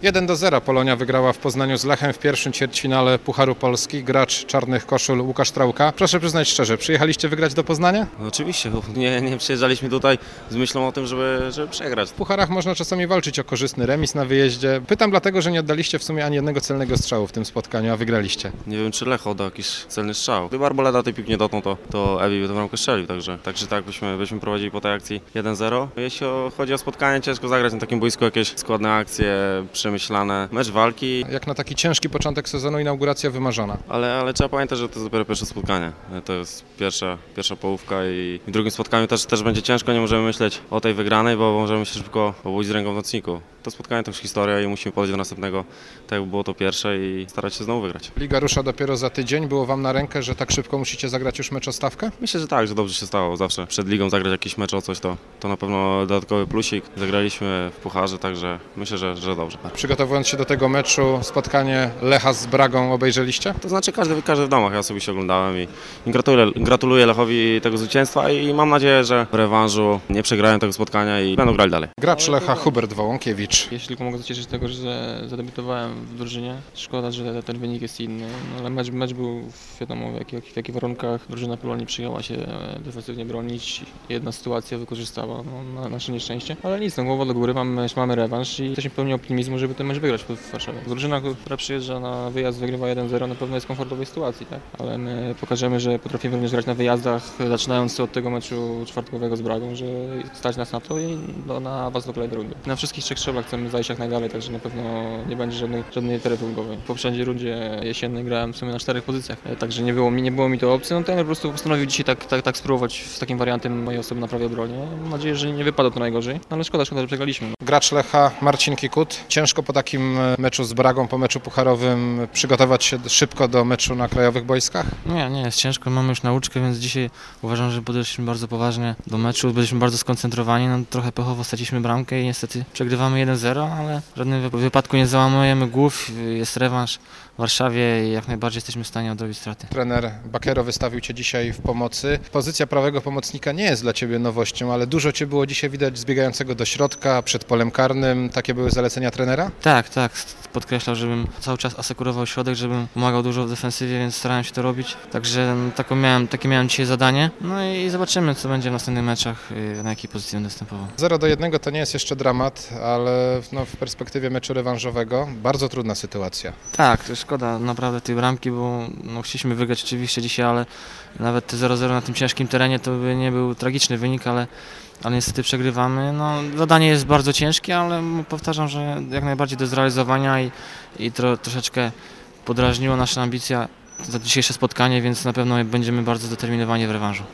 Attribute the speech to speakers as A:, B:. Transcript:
A: 1-0 Polonia wygrała w Poznaniu z Lechem w pierwszym ćwierćfinale Pucharu Polski. Gracz czarnych koszul Łukasz Trauka. Proszę przyznać szczerze, przyjechaliście wygrać do Poznania?
B: No oczywiście, bo nie przyjeżdżaliśmy tutaj z myślą o tym, żeby przegrać.
A: W pucharach można czasami walczyć o korzystny remis na wyjeździe. Pytam dlatego, że nie oddaliście w sumie ani jednego celnego strzału w tym spotkaniu, a wygraliście.
B: Nie wiem, czy Lech oddał jakiś celny strzał. Gdyby Arboleda tej piłki nie dotknął, to Ebi by tę bramkę strzelił, także tak byśmy prowadzili po tej akcji 1-0. Jeśli chodzi o spotkanie, ciężko zagrać na takim boisku jakieś składne akcje, przemyślane, mecz walki.
A: Jak na taki ciężki początek sezonu inauguracja wymarzona.
B: Ale trzeba pamiętać, że to jest dopiero pierwsze spotkanie. To jest pierwsza połówka i w drugim spotkaniu też będzie ciężko, nie możemy myśleć o tej wygranej, bo możemy się szybko obudzić z ręką w nocniku. To spotkanie to już historia i musimy podejść do następnego, tak jak było to pierwsze i starać się znowu wygrać.
A: Liga rusza dopiero za tydzień. Było wam na rękę, że tak szybko musicie zagrać już mecz o stawkę?
B: Myślę, że tak, że dobrze się stało. Zawsze przed ligą zagrać jakiś mecz o coś, to na pewno dodatkowy plusik. Zagraliśmy w pucharze, także myślę, że dobrze.
A: Przygotowując się do tego meczu, spotkanie Lecha z Bragą obejrzeliście?
B: To znaczy każdy w domach, ja sobie się oglądałem i gratuluję Lechowi tego zwycięstwa i mam nadzieję, że w rewanżu nie przegrają tego spotkania i będą grali dalej.
A: Gracz Lecha Hubert Wołąkiewicz.
C: Jeśli tylko mogę cieszyć z tego, że zadebiutowałem w drużynie. Szkoda, że ten wynik jest inny, no, ale mecz był wiadomo w jakich warunkach. Drużyna Polonii przyjęła się defensywnie bronić. Jedna sytuacja wykorzystała na nasze nieszczęście. Ale nic, głowa do góry, mamy rewanż i jesteśmy pełni optymizmu, żeby ten mecz wygrać w Warszawie. Drużyna, która przyjeżdża na wyjazd, wygrywa 1-0, na pewno jest w komfortowej sytuacji, tak? Ale my pokażemy, że potrafimy również grać na wyjazdach, zaczynając od tego meczu czwartkowego z Bragą, że stać nas na to i na awans do kolejnej rundy. Na wszystkich trzech szczeblach chcemy zajść jak najdalej, także na pewno nie będzie żadnej tery ulgowej. W poprzedniej rundzie jesiennej grałem w sumie na 4 pozycjach, także nie było mi to opcji. No trener po prostu postanowił dzisiaj tak spróbować z takim wariantem mojej osoby na prawej obronie. Mam nadzieję, że nie wypadło to najgorzej, ale szkoda, że przegraliśmy.
A: Gracz Lecha Marcin Kikut. Ciężko po takim meczu z Bragą, po meczu pucharowym przygotować się szybko do meczu na krajowych boiskach?
D: Nie jest ciężko, mamy już nauczkę, więc dzisiaj uważam, że podeszliśmy bardzo poważnie do meczu, byliśmy bardzo skoncentrowani, no, trochę pechowo straciliśmy bramkę i niestety przegrywamy 1-0, ale w żadnym wypadku nie załamujemy głów, jest rewanż w Warszawie i jak najbardziej jesteśmy w stanie odrobić straty.
A: Trener Bakero wystawił Cię dzisiaj w pomocy. Pozycja prawego pomocnika nie jest dla Ciebie nowością, ale dużo Cię było dzisiaj widać zbiegającego do środka, przed polem karnym. Takie były zalecenia trenera?
D: Tak, podkreślał, żebym cały czas asekurował środek, żebym pomagał dużo w defensywie, więc starałem się to robić. Także takie miałem dzisiaj zadanie. No i zobaczymy, co będzie w następnych meczach, na jakiej pozycji będę występował.
A: 0-1 to nie jest jeszcze dramat, ale w perspektywie meczu rewanżowego bardzo trudna sytuacja.
D: Tak, to szkoda naprawdę tej bramki, bo chcieliśmy wygrać oczywiście dzisiaj, ale nawet te 0-0 na tym ciężkim terenie to by nie był tragiczny wynik, ale niestety przegrywamy. Zadanie jest bardzo ciężkie, ale powtarzam, że jak najbardziej do zrealizowania i troszeczkę podrażniło nasze ambicje za dzisiejsze spotkanie, więc na pewno będziemy bardzo zdeterminowani w rewanżu.